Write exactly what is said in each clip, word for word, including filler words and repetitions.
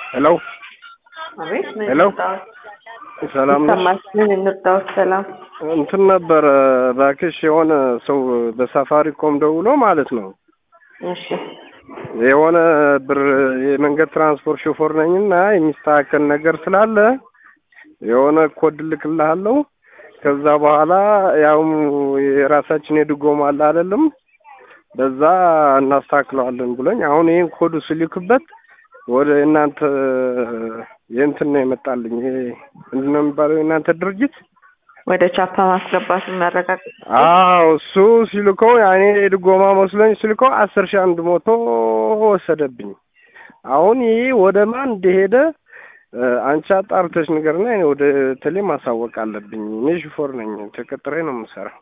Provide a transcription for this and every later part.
Hello. አቤት ምን ሄሎ ሰላም ነሽ? ምን እንርዳው? ሰላም እንትን ነበር ባክሽ የሆነ ሰው በሳፋሪኮም ደውሎ ማለት ነው። እሺ የሆነ ብር የመንገድ ትራንስፖርት ሾፌር ነኝና የሚስተካከል ነገር ስላለ የሆነ ኮድ ልክልሃለሁ ከዛ በኋላ ያው የራሳችን የድጎማ አለ አይደለም በዛ እናስተካክለዋለን ብሎኝ አሁን ይሄን ኮዱ ስልክበት ወደ እናንተ የእንትን ነው የመጣልኝ። ይሄ ምንድን ነው የሚባለው እናንተ ድርጅት ወደ ቻፓ ማስገባት መረጋገጥ። አዎ እሱ ሲልከው ያኔ ድጎማ መስሎኝ ሲልከው አስር ሺህ አንድ መቶ ወሰደብኝ። አሁን ይሄ ወደ ማን እንደሄደ አንቺ አጣርተሽ ንገርና እኔ ወደ ቴሌ ማሳወቅ አለብኝ። እኔ ሹፌር ነኝ ተቀጥሬ ነው የምሰራው።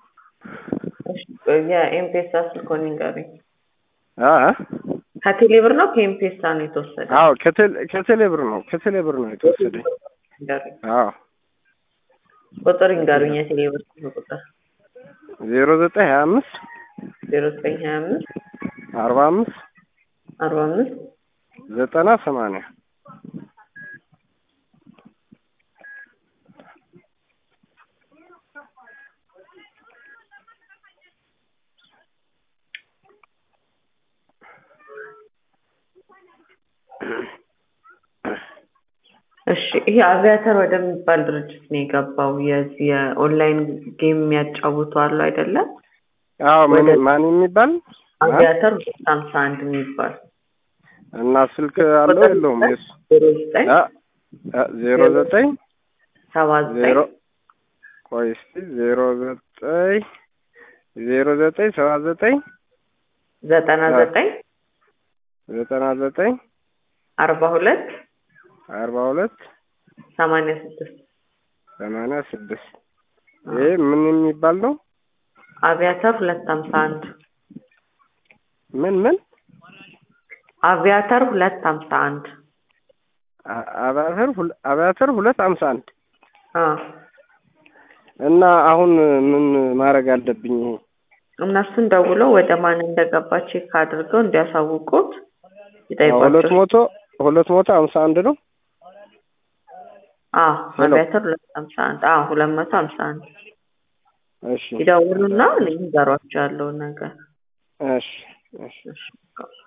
ያ ኤምፔሳ ስልኮን ንገረኝ። አ ከቴሌ ብር ነው ከኤምፔሳ ነው የተወሰደ? አዎ ከቴሌ ከቴሌ ብር ነው ከቴሌ ብር ነው የተወሰደ። አዎ ቁጥር ንገሩኝ። የቴሌ ብር ቁጥር ዜሮ ዘጠኝ ሀያ አምስት ዜሮ ዘጠኝ ሀያ አምስት አርባ አምስት አርባ አምስት ዘጠና ሰማንያ እሺ ይሄ አቪያተር ወደሚባል ድርጅት ነው የገባው። የዚህ የኦንላይን ጌም የሚያጫውቱ አሉ አይደለ? አዎ ምን ማን የሚባል አቪያተር ሃምሳ አንድ የሚባል እና ስልክ አለው የለውም? እሱ ዜሮ ዘጠኝ ሰባ ዘጠኝ ቆይ እስኪ ዜሮ ዘጠኝ ዜሮ ዘጠኝ ሰባ ዘጠኝ ዘጠና ዘጠኝ ዘጠና ዘጠኝ አርባ ሁለት አርባ ሁለት ሰማንያ ስድስት ሰማንያ ስድስት ይሄ ምን የሚባል ነው? አቪያተር ሁለት ሃምሳ አንድ ምን ምን አቪያተር ሁለት ሃምሳ አንድ አቪያተር አቪያተር ሁለት ሃምሳ አንድ አ እና አሁን ምን ማድረግ አለብኝ? እነሱን ደውለው ወደ ማን እንደገባ ቼክ አድርገው እንዲያሳውቁት ይጠይቋቸው። ሁለት መቶ ሁለት መቶ ሃምሳ አንድ ነው። አዎ አቪያተር ሁለት ሃምሳ አንድ አዎ ሁለት መቶ ሃምሳ አንድ እሺ ይደውሉና ልንገሯቸው ያለውን ነገር። እሺ እሺ